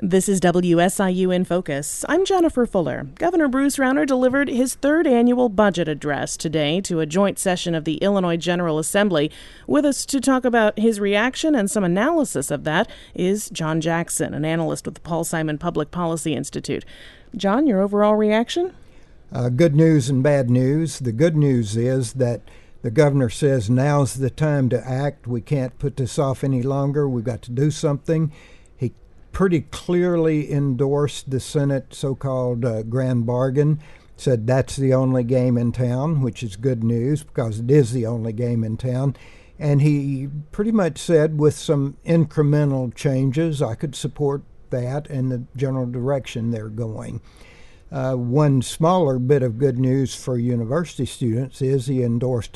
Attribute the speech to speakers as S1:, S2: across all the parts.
S1: This is WSIU in Focus. I'm Jennifer Fuller. Governor Bruce Rauner delivered his third annual budget address today to a joint session of the Illinois General Assembly. With us to talk about his reaction and some analysis of that is John Jackson, an analyst with the Paul Simon Public Policy Institute. John, your overall reaction?
S2: Good news and bad news. The good news is that the governor says now's the time to act. We can't put this off any longer. We've got to do something. He pretty clearly endorsed the Senate so-called grand bargain, said that's the only game in town, which is good news because it is the only game in town. And he pretty much said with some incremental changes, I could support that and the general direction they're going. One smaller bit of good news for university students is he endorsed a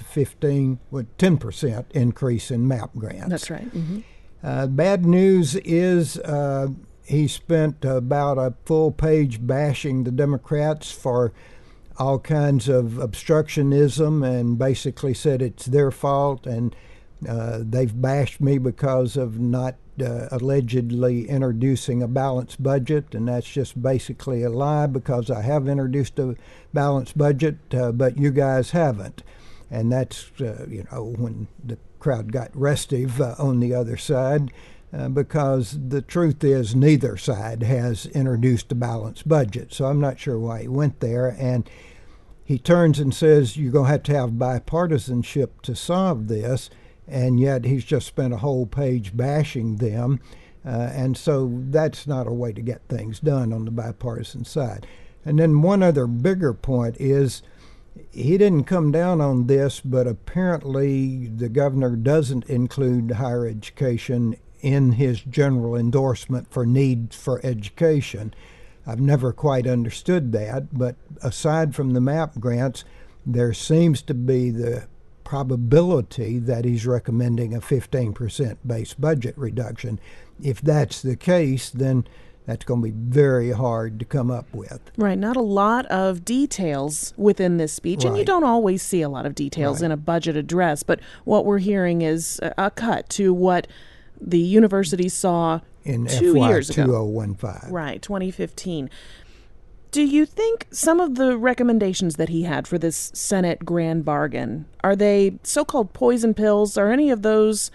S2: 10% increase in MAP grants.
S1: That's right. Mm-hmm.
S2: Bad news is he spent about a full page bashing the Democrats for all kinds of obstructionism and basically said it's their fault, and they've bashed me because of not allegedly introducing a balanced budget, and that's just basically a lie because I have introduced a balanced budget, but you guys haven't. And that's, when the crowd got restive on the other side, because the truth is neither side has introduced a balanced budget. So I'm not sure why he went there. And he turns and says you're going to have bipartisanship to solve this, and yet he's just spent a whole page bashing them. And so that's not a way to get things done on the bipartisan side. And then one other bigger point is he didn't come down on this, but apparently the governor doesn't include higher education in his general endorsement for need for education. I've never quite understood that, but aside from the MAP grants, there seems to be the probability that he's recommending a 15% base budget reduction. If that's the case, then that's going to be very hard to come up with.
S1: Right. Not a lot of details within this speech,
S2: Right.
S1: And you don't always see a lot of details in a budget address. But what we're hearing is a cut to what the university saw
S2: In
S1: 2
S2: FY
S1: years ago.
S2: 2015.
S1: Right, 2015. Do you think some of the recommendations that he had for this Senate grand bargain, are they so-called poison pills? Are any of those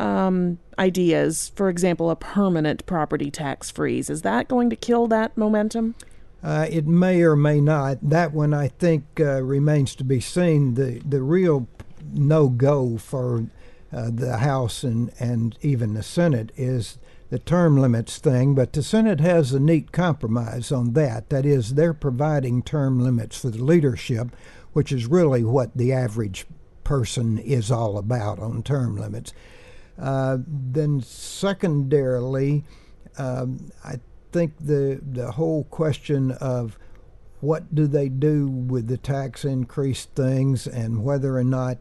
S1: ideas, for example, a permanent property tax freeze, is that going to kill that momentum?
S2: It may or may not. That one, I think, remains to be seen. The real no-go for the House and even the Senate is the term limits thing, but the Senate has a neat compromise on that. That is, they're providing term limits for the leadership, which is really what the average person is all about on term limits. Then secondarily, I think the whole question of what do they do with the tax increase things and whether or not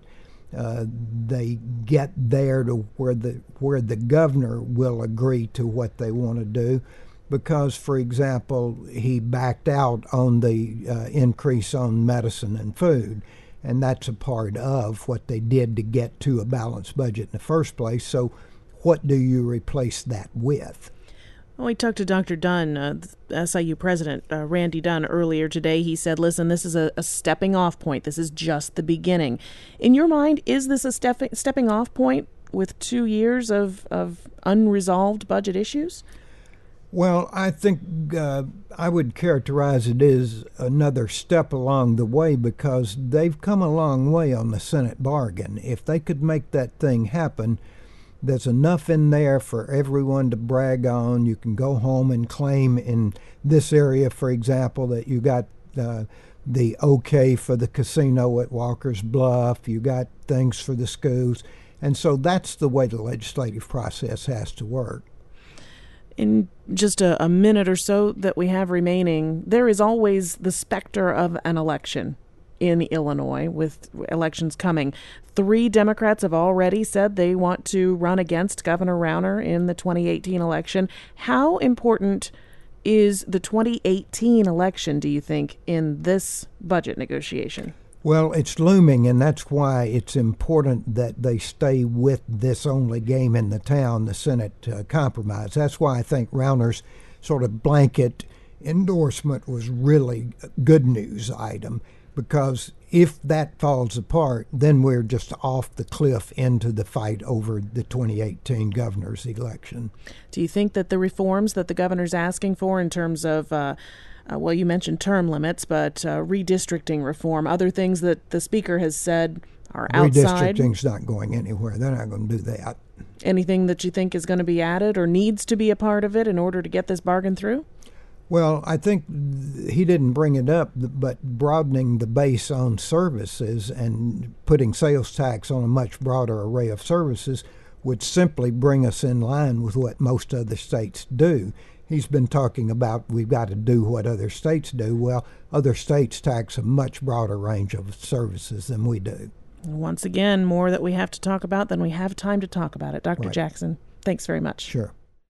S2: they get there to where the governor will agree to what they want to do, because, for example, he backed out on the increase on medicine and food, and that's a part of what they did to get to a balanced budget in the first place. So what do you replace that with?
S1: Well, we talked to Dr. Dunn, SIU President Randy Dunn, earlier today. He said, listen, this is a stepping off point. This is just the beginning. In your mind, is this a stepping off point with 2 years of unresolved budget issues?
S2: Well, I think I would characterize it as another step along the way because they've come a long way on the Senate bargain. If they could make that thing happen, there's enough in there for everyone to brag on. You can go home and claim in this area, for example, that you got the okay for the casino at Walker's Bluff. You got things for the schools. And so that's the way the legislative process has to work.
S1: In just a minute or so that we have remaining, there is always the specter of an election in Illinois with elections coming. 3 Democrats have already said they want to run against Governor Rauner in the 2018 election. How important is the 2018 election, do you think, in this budget negotiation?
S2: Well, it's looming, and that's why it's important that they stay with this only game in the town, the Senate compromise. That's why I think Rauner's sort of blanket endorsement was really a good news item, because if that falls apart, then we're just off the cliff into the fight over the 2018 governor's election.
S1: Do you think that the reforms that the governor's asking for in terms of, well, you mentioned term limits, but redistricting reform, other things that the speaker has said are outside?
S2: Redistricting's not going anywhere. They're not going to do that.
S1: Anything that you think is going to be added or needs to be a part of it in order to get this bargain through?
S2: Well, I think he didn't bring it up, but broadening the base on services and putting sales tax on a much broader array of services would simply bring us in line with what most other states do. He's been talking about we've got to do what other states do. Well, other states tax a much broader range of services than we do.
S1: Once again, more that we have to talk about than we have time to talk about it. Dr.
S2: Right.
S1: Jackson, thanks very much.
S2: Sure.